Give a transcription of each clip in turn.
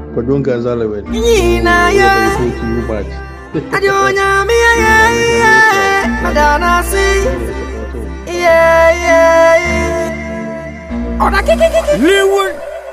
But don't get Zalaway. Nina, yeah. Adonya, me, yeah. Madonna, see. Yeah. Oh, Leeward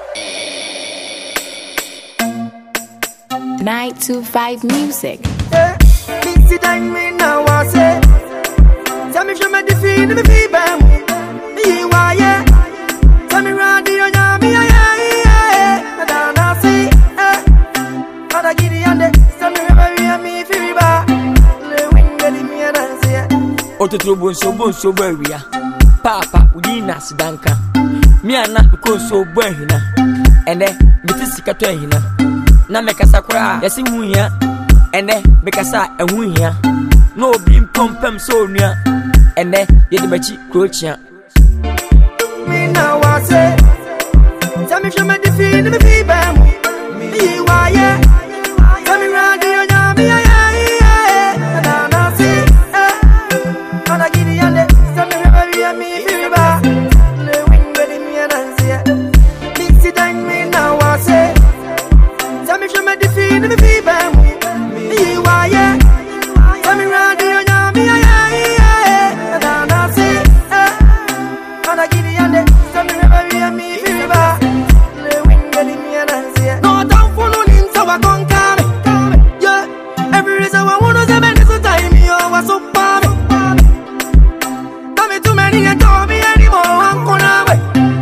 925 Music. Mixi dang me now, I say. Tell me, show me the feed, me feedback. Me, why, yeah. Tell me, radio, yeah, me, yeah. Madonna, see. Mother, get the under. Tell me, remember me, feedback. The wind, get me, and I say. Ototobon so bawia. Papa, we na sidanka. Me ana ko so bwahina. Ene meti sikato ahina. Na mekasa kra, yesi huhia. Ene mekasa ehuhia. No obi mpompam so nua. Ene yedi bachi krochia. Me now I say. Tell me show me the feed, me feedback. Me why yeah. Tell me radio ya me yeah. Madonna see. Mother give the under. Tell me remember me feedback. The wind with me and I say. Mixi dang me now I say. Tell me show me the feed, me feedback. Me why yeah. Tell me radio ya me yeah. Madonna see. Mother give the under. Tell me remember me feedback. The wind with me and I say. No down for no limb so I can't come. Yeah. Every reason I wanna say man is a time me over so far. Tell me too many and tell me anymore. I'm gonna wait.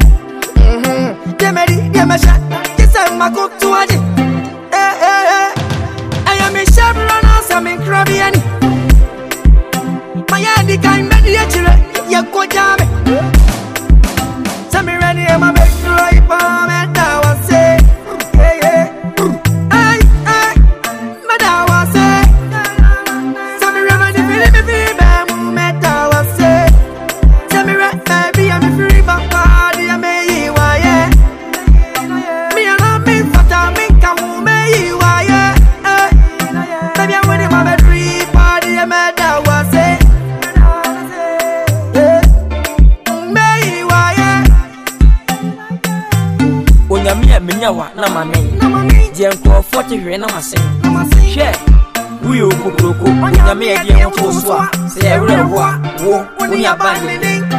Get me shot. This is my cook to a I am a chevron, I'm in crabby and my handy kind of mediator. You go jam it. Tell me ready, I'm a big right palm and now I say, hey, but now I say, tell me remedy, me feedback, now I say, tell me right, baby, I'm a free back party, I may you, yeah. Me and I mean, but I mean, come on, may you, yeah. Baby, I'm winning my free party, I may now I say, may you, yeah. Onyamia menyawa na mame. Je nko 40 hwe na wase. Hwe. Wi okukroko. Onyamia de nko so a. Se ewre ho a. Wo oni abande.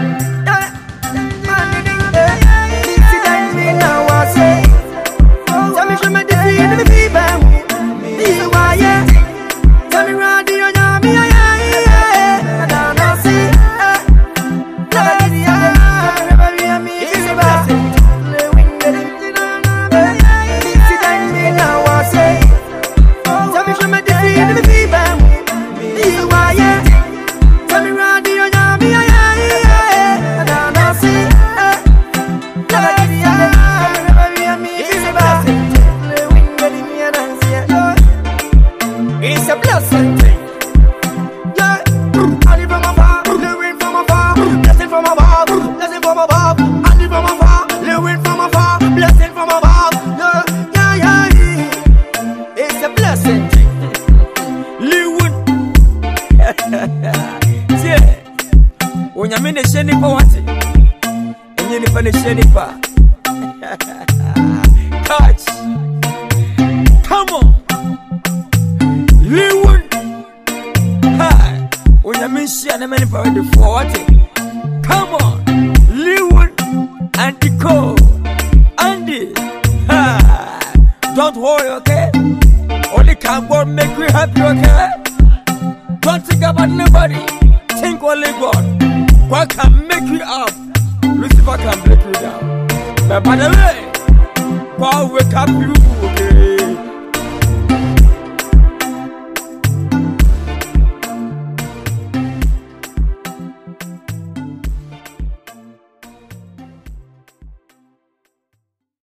Tell me show me the feed, me feedback. Me why yeah. Tell me radio ya me yeah. Madonna see. Remember me feedback. The wind get it. Mixi dang me now I say. Tell me show me the feed, me feedback. Me why yeah. Tell me radio ya me yeah. Madonna see. Remember me feedback. The wind get it me and I say. It's a blessing thing. Yeah. And it from afar, the wind from afar, blessing from above, blessing from above. And it from afar, the wind from afar, blessing from above. Yeah. It's a blessing thing. Leeward. Yeah. Onyamine sheni pa wate. Enye ni pa ne sheni pa. Catch. Come on. Leeward. Hi. Onyamine sheni many pa wate for wate. Come on. Leeward. Andy Cole. Andy. Hi. Don't worry, okay? Only can God make you happy, okay? Don't think about nobody. Think only God. God can make you up. Lucifer can break you down. But by the way, God will wake up you.